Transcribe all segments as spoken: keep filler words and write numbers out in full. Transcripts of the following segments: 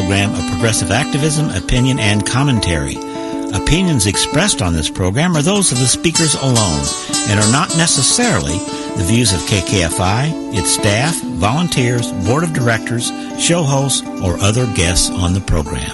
program of progressive activism, opinion, and commentary. Opinions expressed on this program are those of the speakers alone and are not necessarily the views of K K F I, its staff, volunteers, board of directors, show hosts, or other guests on the program.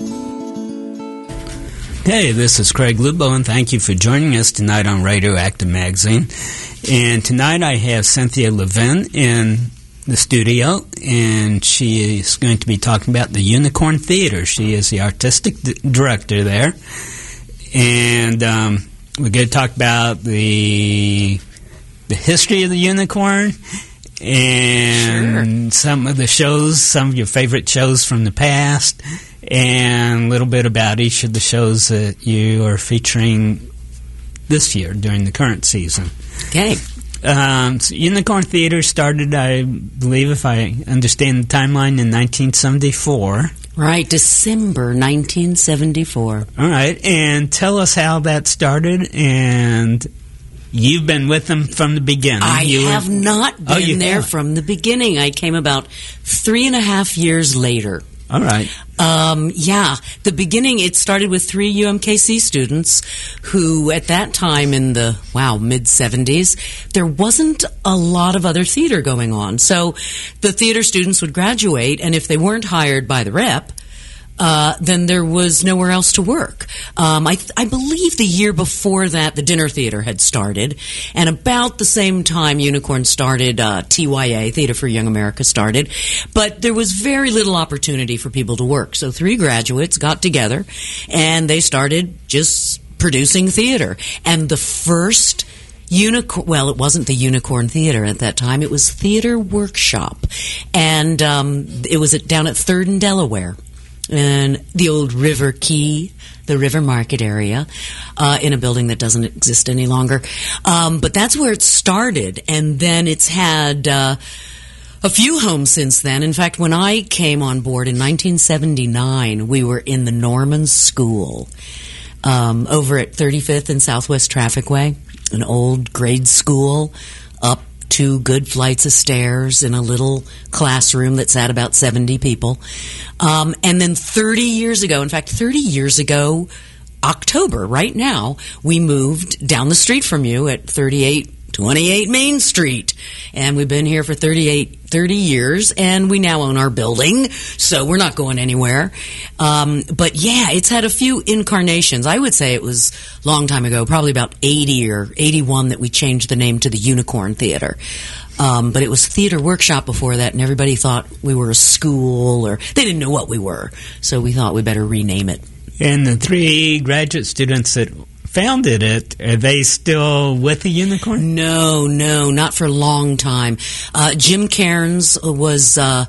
Hey, this is Craig Lubo, and thank you for joining us tonight on Radioactive Magazine. And tonight I have Cynthia Levin in the studio, and she is going to be talking about the Unicorn Theater. She is the artistic d- director there. And um, we're going to talk about the the history of the Unicorn and sure. some of the shows, some of your favorite shows from the past, and a little bit about each of the shows that you are featuring this year during the current season. Okay. Um, so Unicorn Theater started, I believe, if I understand the timeline, in nineteen seventy-four. Right, December nineteen seventy-four. All right, and tell us how that started, and you've been with them from the beginning. I you have were... not been oh, there have. from the beginning. I came about three and a half years later. All right. Um, yeah, the beginning, it started with three U M K C students who, at that time in the, wow, mid-seventies, there wasn't a lot of other theater going on. So the theater students would graduate, and if they weren't hired by the rep, Uh, then there was nowhere else to work. Um, I, I believe the year before that, the dinner theater had started, and about the same time Unicorn started, uh, T Y A, Theater for Young America, started, but there was very little opportunity for people to work. So three graduates got together, and they started just producing theater. And the first Unicorn, well, it wasn't the Unicorn Theater at that time. It was Theater Workshop, and um, it was at, down at third and Delaware. And the old River Key, the River Market area, uh, in a building that doesn't exist any longer. Um, but that's where it started, and then it's had uh, a few homes since then. In fact, when I came on board in nineteen seventy-nine, we were in the Norman School um, over at thirty-fifth and Southwest Traffic Way, an old grade school up two good flights of stairs in a little classroom that sat about seventy people. Um, and then thirty years ago, in fact, thirty years ago, October, right now, we moved down the street from you at thirty-eight twenty-eight Main Street. And we've been here for thirty-eight, thirty years, and we now own our building, so we're not going anywhere. Um, but yeah, it's had a few incarnations. I would say it was a long time ago, probably about eighty or eighty-one, that we changed the name to the Unicorn Theater. Um, but it was Theater Workshop before that, and everybody thought we were a school, or they didn't know what we were, so we thought we better rename it. And the three graduate students that founded it, are they still with the Unicorn? No, no, not for a long time. Uh, Jim Cairns was uh,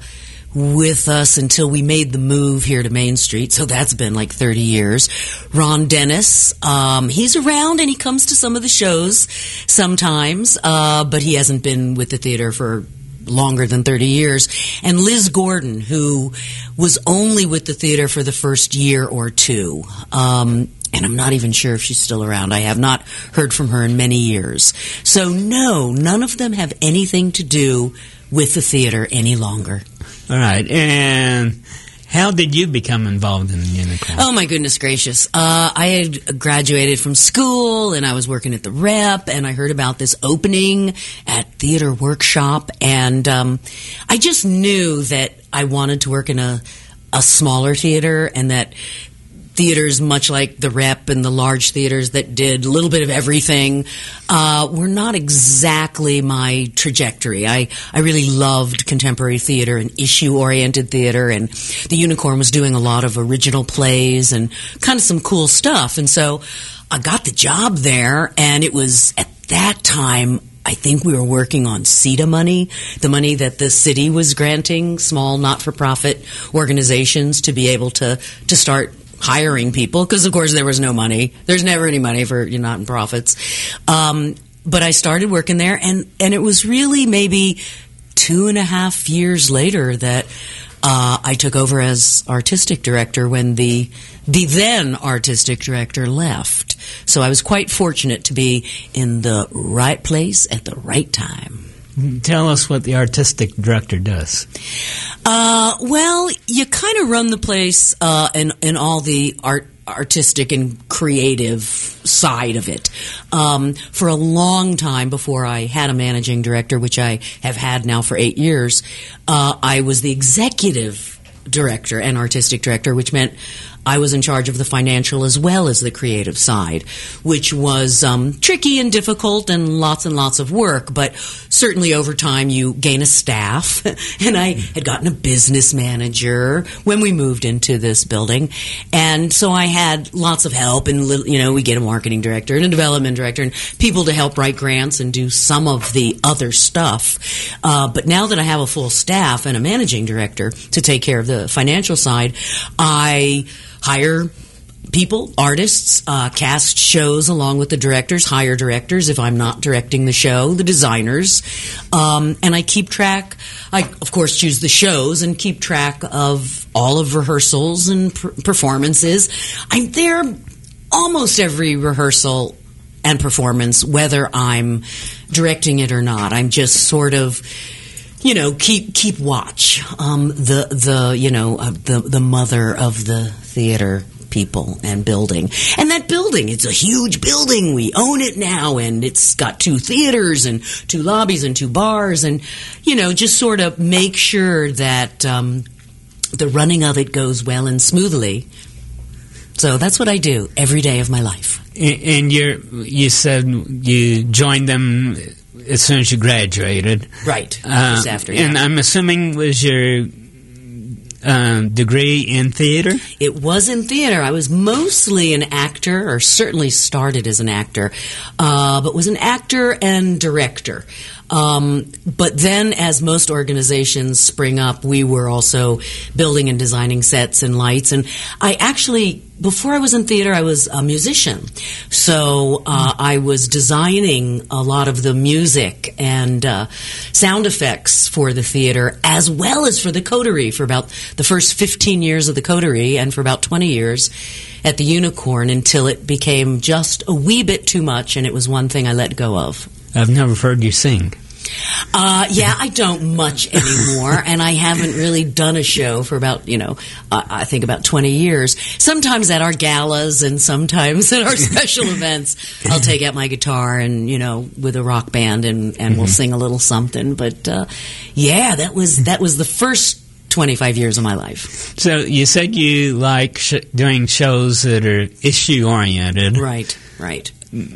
with us until we made the move here to Main Street, so that's been like thirty years. Ron Dennis, um, he's around and he comes to some of the shows sometimes, uh, but he hasn't been with the theater for longer than thirty years. And Liz Gordon, who was only with the theater for the first year or two. Um, and I'm not even sure if she's still around. I have not heard from her in many years. So no, none of them have anything to do with the theater any longer. All right. And how did you become involved in the Unicorn? Oh, my goodness gracious. Uh, I had graduated from school, and I was working at the Rep, and I heard about this opening at Theater Workshop, and um, I just knew that I wanted to work in a, a smaller theater, and that theaters, much like the Rep and the large theaters that did a little bit of everything, uh, were not exactly my trajectory. I, I really loved contemporary theater and issue-oriented theater, and the Unicorn was doing a lot of original plays and kind of some cool stuff. And so I got the job there, and it was at that time, I think we were working on C E T A money, the money that the city was granting small not-for-profit organizations to be able to, to start hiring people, because of course there was no money. There's never any money for, you know, not-for-profits. Um, but I started working there, and, and it was really maybe two and a half years later that uh, I took over as artistic director when the the then artistic director left. So I was quite fortunate to be in the right place at the right time. Tell us what the artistic director does. Uh, well, you kind of run the place uh, in, in all the art, artistic and creative side of it. Um, for a long time before I had a managing director, which I have had now for eight years, uh, I was the executive director and artistic director, which meant I was in charge of the financial as well as the creative side, which was um, tricky and difficult and lots and lots of work. But certainly over time you gain a staff. And I had gotten a business manager when we moved into this building. And so I had lots of help. And, you know, we get a marketing director and a development director and people to help write grants and do some of the other stuff. Uh, but now that I have a full staff and a managing director to take care of the financial side, I hire people, artists, uh, cast shows along with the directors, hire directors if I'm not directing the show, the designers, um, and I keep track. I, of course, choose the shows and keep track of all of rehearsals and per- performances. I'm there almost every rehearsal and performance, whether I'm directing it or not. I'm just sort of, you know, keep keep watch. Um, the the you know uh, the the mother of the theater people and building, and that building, it's a huge building. We own it now, and it's got two theaters and two lobbies and two bars, and you know, just sort of make sure that um, the running of it goes well and smoothly. So that's what I do every day of my life. And you you said you joined them as soon as you graduated. Right. Uh, just after, yeah. And I'm assuming was your uh, degree in theater? It was in theater. I was mostly an actor, or certainly started as an actor, uh, but was an actor and director. Um, but then, as most organizations spring up, we were also building and designing sets and lights. And I actually, before I was in theater, I was a musician. So uh, I was designing a lot of the music and uh, sound effects for the theater, as well as for the coterie, for about the first fifteen years of the coterie, and for about twenty years at the Unicorn, until it became just a wee bit too much, and it was one thing I let go of. I've never heard you sing. Uh, yeah, I don't much anymore, and I haven't really done a show for about, you know, uh, I think about twenty years. Sometimes at our galas and sometimes at our special events, I'll take out my guitar and, you know, with a rock band, and, and mm-hmm. we'll sing a little something. But, uh, yeah, that was that was the first twenty-five years of my life. So you said you like sh- doing shows that are issue-oriented. Right, right.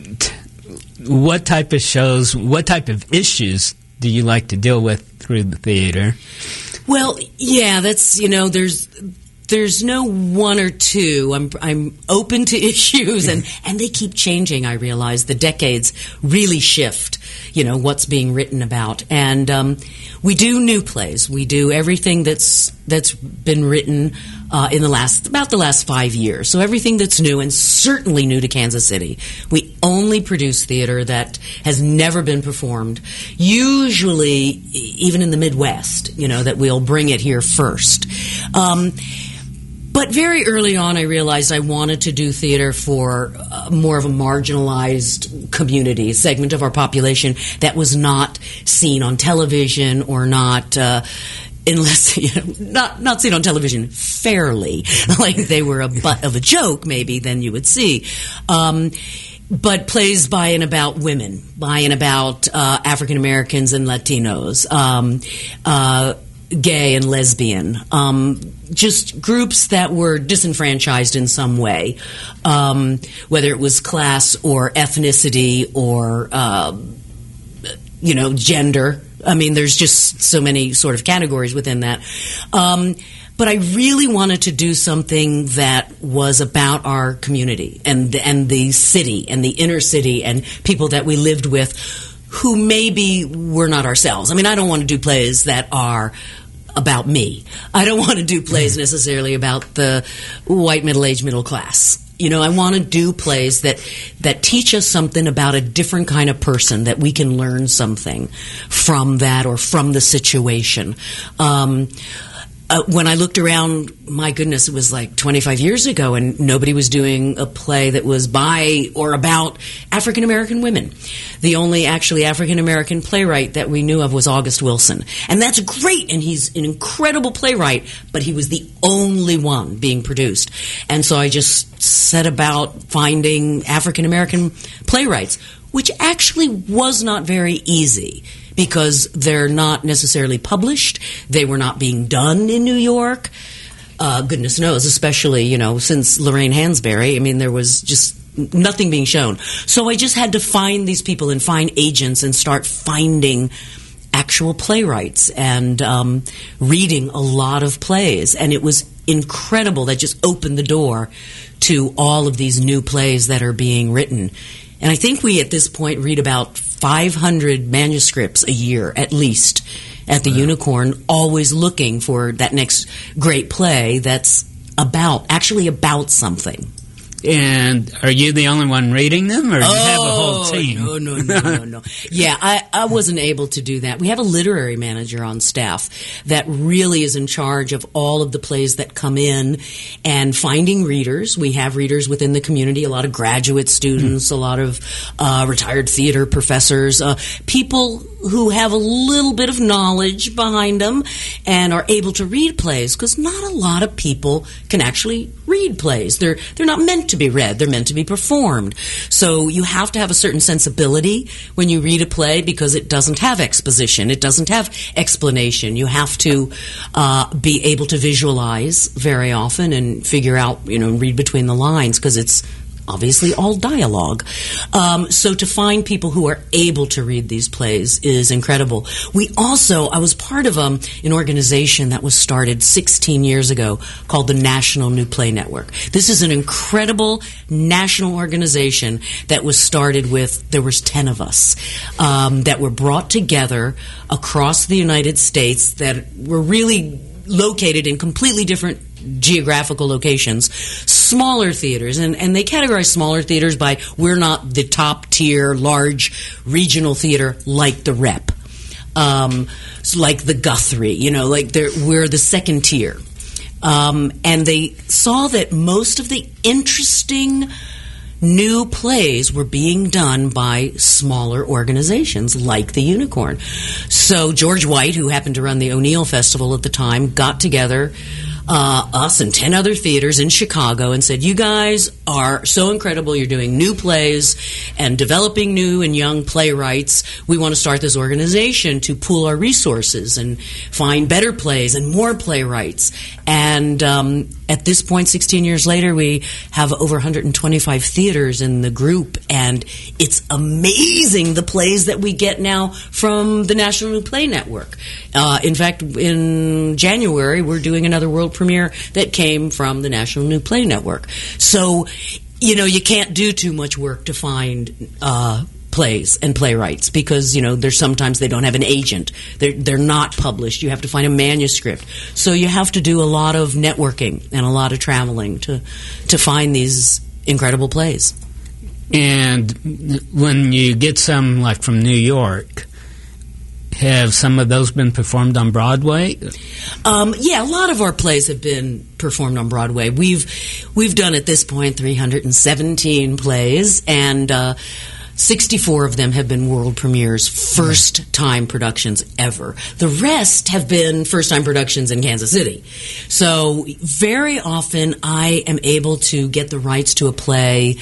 What type of shows, what type of issues do you like to deal with through the theater? Well, yeah, that's, you know, there's there's no one or two. I'm I'm open to issues, and, and they keep changing, I realize. The decades really shift, you know, what's being written about. And um, we do new plays. We do everything that's that's been written uh, in the last, about the last five years. So everything that's new, and certainly new to Kansas City. We only produce theater that has never been performed, usually even in the Midwest, you know, that we'll bring it here first. Um But very early on, I realized I wanted to do theater for uh, more of a marginalized community, a segment of our population that was not seen on television, or not, uh, unless, you know, not, not seen on television fairly, like they were a butt of a joke, maybe, then you would see. Um, but plays by and about women, by and about uh, African Americans and Latinos, um, uh, gay and lesbian, um, just groups that were disenfranchised in some way, um, whether it was class or ethnicity or, uh, you know, gender. I mean, there's just so many sort of categories within that. Um, but I really wanted to do something that was about our community and the, and the city and the inner city and people that we lived with who maybe were not ourselves. I mean, I don't want to do plays that are about me. I don't want to do plays necessarily about the white middle-aged middle class. You know, I want to do plays that that teach us something about a different kind of person, that we can learn something from that or from the situation. Um, uh, when I looked around my goodness, it was like twenty-five years ago, and nobody was doing a play that was by or about African American women. The only actually African American playwright that we knew of was August Wilson. And that's great, and he's an incredible playwright, but he was the only one being produced. And so I just set about finding African American playwrights, which actually was not very easy, because they're not necessarily published. They were not being done in New York. Uh, goodness knows, especially, you know, since Lorraine Hansberry, I mean, there was just nothing being shown. So I just had to find these people and find agents and start finding actual playwrights and um, reading a lot of plays. And it was incredible. That just opened the door to all of these new plays that are being written. And I think we, at this point, read about five hundred manuscripts a year, at least, at the wow. Unicorn, always looking for that next great play that's about, actually about something. And are you the only one reading them, or do you oh, have a whole team? No, no, no, no, no. Yeah, I, I wasn't able to do that. We have a literary manager on staff that really is in charge of all of the plays that come in and finding readers. We have readers within the community, a lot of graduate students, mm. a lot of uh, retired theater professors, uh, people who have a little bit of knowledge behind them and are able to read plays, because not a lot of people can actually read plays. They're they're not meant to be read. They're meant to be performed. So you have to have a certain sensibility when you read a play, because it doesn't have exposition. It doesn't have explanation. You have to uh, be able to visualize very often and figure out, you know, read between the lines, because it's obviously all dialogue. Um, so to find people who are able to read these plays is incredible. We also, I was part of um, an organization that was started sixteen years ago called the National New Play Network. This is an incredible national organization that was started with, there was ten of us, um, that were brought together across the United States, that were really located in completely different geographical locations, smaller theaters, and, and they categorize smaller theaters by, we're not the top tier large regional theater like the Rep, um, like the Guthrie, you know, like we're the second tier. Um, and they saw that most of the interesting new plays were being done by smaller organizations like the Unicorn. So George White, who happened to run the O'Neill Festival at the time, got together Uh, us and ten other theaters in Chicago and said, you guys are so incredible. You're doing new plays and developing new and young playwrights. We want to start this organization to pool our resources and find better plays and more playwrights. And um, at this point, sixteen years later, we have over one hundred twenty-five theaters in the group, and it's amazing the plays that we get now from the National New Play Network. Uh, in fact, in January, we're doing another world premiere that came from the National New Play Network. So, you know, you can't do too much work to find uh, plays and playwrights, because, you know, there's sometimes they don't have an agent. They're, they're not published. You have to find a manuscript. So you have to do a lot of networking and a lot of traveling to, to find these incredible plays. And when you get some, like, from New York, have some of those been performed on Broadway? Um, yeah, a lot of our plays have been performed on Broadway. We've we've done at this point three hundred seventeen plays, and uh, sixty-four of them have been world premieres, first-time productions ever. The rest have been first-time productions in Kansas City. So very often I am able to get the rights to a play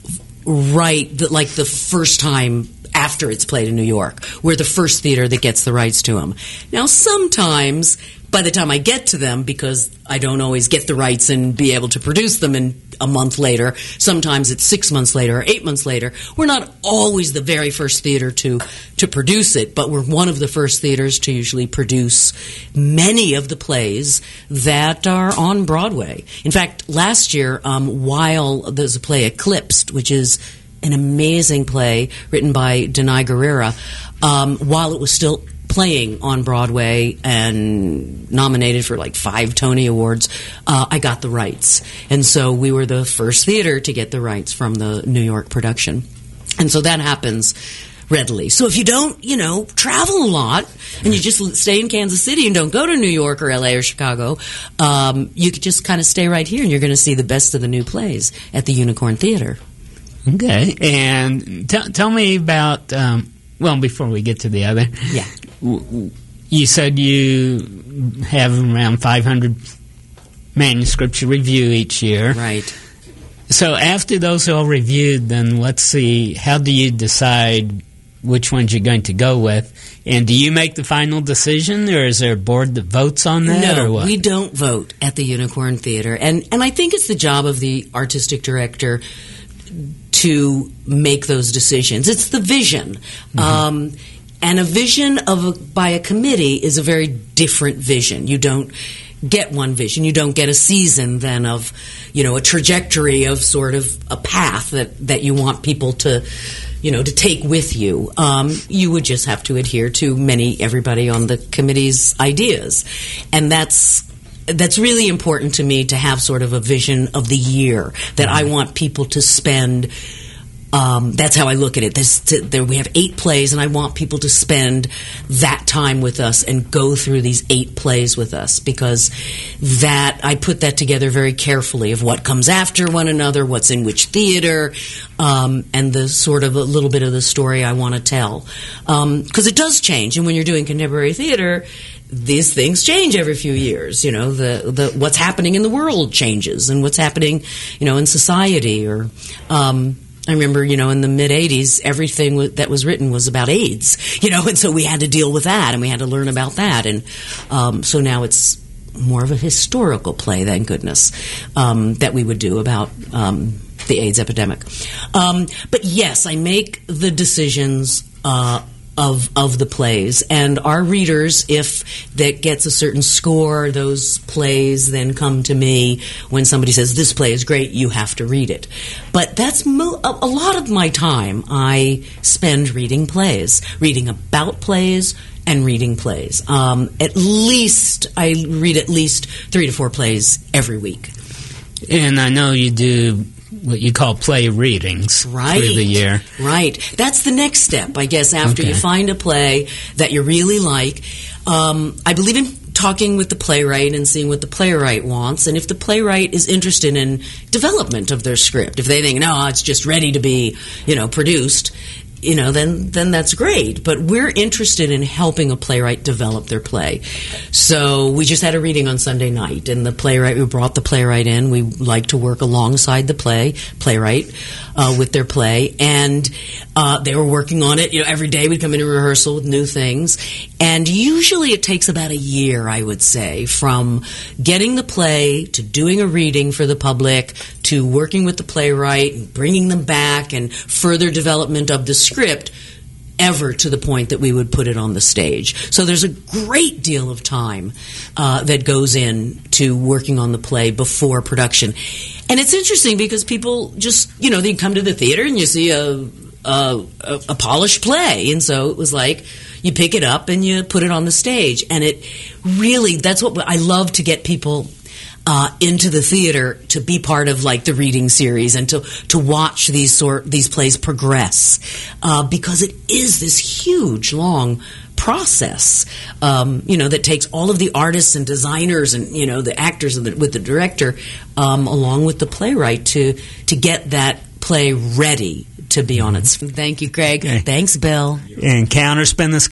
right, the, like the first time after it's played in New York. We're the first theater that gets the rights to them. Now, sometimes, by the time I get to them, because I don't always get the rights and be able to produce them in a month later, sometimes it's six months later or eight months later, we're not always the very first theater to, to produce it, but we're one of the first theaters to usually produce many of the plays that are on Broadway. In fact, last year, um, while there's a play Eclipsed, which is an amazing play written by Denai Guerrera, um, while it was still playing on Broadway and nominated for like five Tony Awards, uh, I got the rights. And so we were the first theater to get the rights from the New York production. And so that happens readily. So if you don't, you know, travel a lot and you just stay in Kansas City and don't go to New York or L A or Chicago, um, you could just kind of stay right here and you're going to see the best of the new plays at the Unicorn Theater. Okay. And t- tell me about, um, well, before we get to the other. Yeah. You said you have around five hundred manuscripts you review each year. Right. So after those are all reviewed, then let's see, how do you decide which ones you're going to go with? And do you make the final decision, or is there a board that votes on that? No, or what? We don't vote at the Unicorn Theater. And, and I think it's the job of the artistic director to make those decisions. It's the vision. Mm-hmm. Um, and a vision of a, by a committee is a very different vision. You don't get one vision. You don't get a season then of, you know, a trajectory of sort of a path that, that you want people to, you know, to take with you. Um, you would just have to adhere to many, everybody on the committee's ideas. And that's, that's really important to me, to have sort of a vision of the year that I want people to spend. Um, that's how I look at it. There's, there, we have eight plays, and I want people to spend that time with us and go through these eight plays with us, because that I put that together very carefully of what comes after one another, what's in which theater, um, and the sort of a little bit of the story I want to tell. Because um, it does change, and when you're doing contemporary theater, these things change every few years. You know, the, the what's happening in the world changes, and what's happening, you know, in society. Or um, I remember, you know, in the mid-eighties, everything w- that was written was about AIDS, you know, and so we had to deal with that, and we had to learn about that. And um, so now it's more of a historical play, thank goodness, um, that we would do about um, the AIDS epidemic. Um, but yes, I make the decisions uh of of the plays, and our readers, if that gets a certain score, those plays then come to me when somebody says, this play is great, you have to read it. But that's mo- a, a lot of my time I spend reading plays, reading about plays and reading plays. Um, at least, I read at least three to four plays every week. And I know you do what you call play readings right. through the year. Right. That's the next step, I guess, after okay. you find a play that you really like. Um, I believe in talking with the playwright and seeing what the playwright wants, and if the playwright is interested in development of their script, if they think, no, it's just ready to be, you know, produced, you know, then then that's great. But we're interested in helping a playwright develop their play. So we just had a reading on Sunday night, and the playwright, we brought the playwright in. We like to work alongside the play playwright uh, with their play, and uh, they were working on it. You know, every day we'd come into rehearsal with new things, and usually it takes about a year, I would say, from getting the play to doing a reading for the public to working with the playwright and bringing them back and further development of the script, ever to the point that we would put it on the stage. So there's a great deal of time uh, that goes in to working on the play before production. And it's interesting because people just, you know, they come to the theater and you see a, a, a polished play. And so it was like, you pick it up and you put it on the stage. And it really, that's what I love, to get people Uh, into the theater to be part of, like, the reading series, and to to watch these sort these plays progress, uh, because it is this huge, long process, um, you know, that takes all of the artists and designers and, you know, the actors and the, with the director, um, along with the playwright, to to get that play ready to be on its. Thank you, Greg. Okay. Thanks, Bill. And counterspin this